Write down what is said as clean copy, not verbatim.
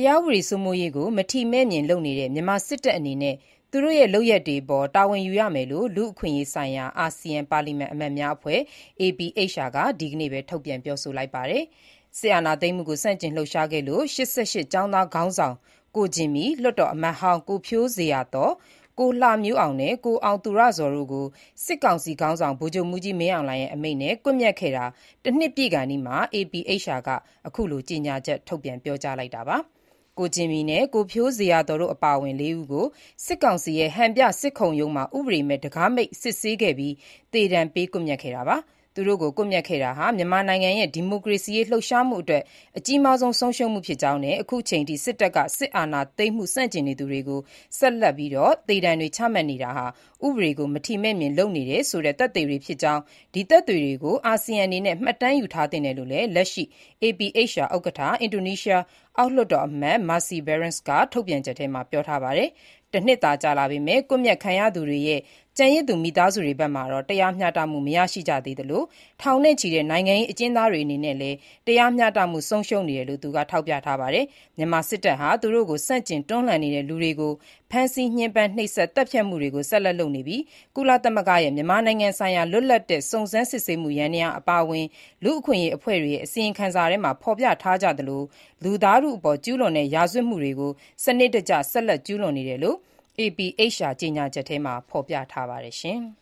တရားဥပဒေစိုးမိုးရေးကိုမထီမဲ့မြင်လုပ်နေတဲ့မြန်မာစစ်တပ်အနေနဲ့သူတို့ရဲ့လုပ်ရပ်တွေအပေါ်တာဝန်ယူရမယ်လို့လူ့အခွင့်အရေးဆိုင်ရာအာဆီယံပါလီမန်အမတ်များအဖွဲ့ APHR ကဒီကနေ့ပဲထုတ်ပြန်ပြောဆိုလိုက်ပါတယ်။စစ်အာဏာသိမ်းမှုကိုဆန့်ကျင်လှုပ်ရှားခဲ့လို့88ကျောင်းသားခေါင်းဆောင်ကိုဂျင်မီလွှတ်တော်အမတ်ဟောင်းကိုဖြိုးဇေယျာသော်ကိုလှမျိုးအောင်နဲ့ကိုအောင်သူရဇော်တို့ကိုစစ်ကောင်စီခေါင်းဆောင်ဗိုလ်ချုပ်မှူးကြီးမင်းအောင်လှိုင်ရဲ့အမိန့်နဲ့ကွပ်မျက်ခဲ့တာတစ်နှစ်ပြည့်ခါနီးမှာ APHR ကအခုလိုကြေညာချက်ထုတ်ပြန်ပြောကြားလိုက်တာပါ။ကိုဂျင်မီနဲ့ကိုဖြိုးဇေယျာသော်တို့အပါအဝင်၄ဦးကိုစစ်ကောင်စီရဲ့ဟန်ပြစစ်ခုံရုံးမှာဥပဒေမဲ့တံခါးမိန့်စစ်ဆေးခဲ့ပြီးသေဒဏ်ပေးကွပ်မျက်ခဲ့တာပါ။သူတို့ကိုကွပ်မျက်ခဲ့တာဟာမြန်မာနိုင်ငံရဲ့ဒီမိုကရေစီရေးလှုပ်ရှားမှုအတွက်အကြီးမားဆုံးဆုံးရှုံးမှုဖြစ်ကြောင်းနဲ့အခုချိန်ထိစစ်တပ်ကစစ်အာဏာသိမ်းမှုဆန့်ကျင်နေသူတွေကိုဆက်လက်ပြီးသေဒဏ်တွေချမှတ်နေတာဟာဥပဒေကိုမထီမဲ့မြင်လုပ်နေတယ်ဆိုတဲ့သက်သေတွေဖြစ်ကြောင်းဒီသက်သေတွေကိုအာဆီယံအနေနဲ့မှတ်တမ်းယူထားသင့်တယ်လို့လည်းလက်ရှိ APHR ဥက္ကဋ္ဌအင်ဒိုနီးရှားအောက်လွှတ်တော်အမတ် Mercy Barends ကထုတ်ပြန်ချက်ထဲမှာပြောထားပါတယ်။တစ်နှစ်သာကြာလာပေမဲ့ကွပ်မျက်ခံရသူတွေရဲ့ကျန်ရစ်သူမိသားစုတွေဘက်မှာတော့တရားမျှတမှုမရရှိကြသေးသလိုထောင်နဲ့ချီတဲ့နိုင်ငံရေးအကျဉ်းသားတွေအနေနဲ့လည်းတရားမျှတမှုဆုံးရှုံးနေတယ်လို့သူကထောက်ပြထားပါတယ်။မြန်မာစစ်တပ်ဟာသူတို့ကိုစန့်ကျင်တွန်းလှန်နေတဲ့လူတွေကိုဖမ်းဆီးညှဉ်းပန်းနှိပ်စက်တပ်ဖြတ်မှုတွေကိုဆက်လက်လုပ်နေပြီးကုလသမဂ္ဂရဲ့မြန်မာနိုင်ငံဆိုင်ရာလွတ်လပ်တဲ့စုံစမ်းစစ်ဆေးမှုယန္တရားအပါအဝင်လူ့အခွင့်အရေးအဖွဲ့တွေရဲ့အစီရင်ခံစာထဲမှာဖော်ပြထားကြသလိုလူသားထုအပေါ်ကျူးလွန်တဲ့ရာဇဝတ်မှုတွေကိုစနစ်တကျဆက်လက်ကျူးလွန်နေတယ်လို့APHR ကြေညာချက်ထဲမှာဖော်ပြထားပါတယ်။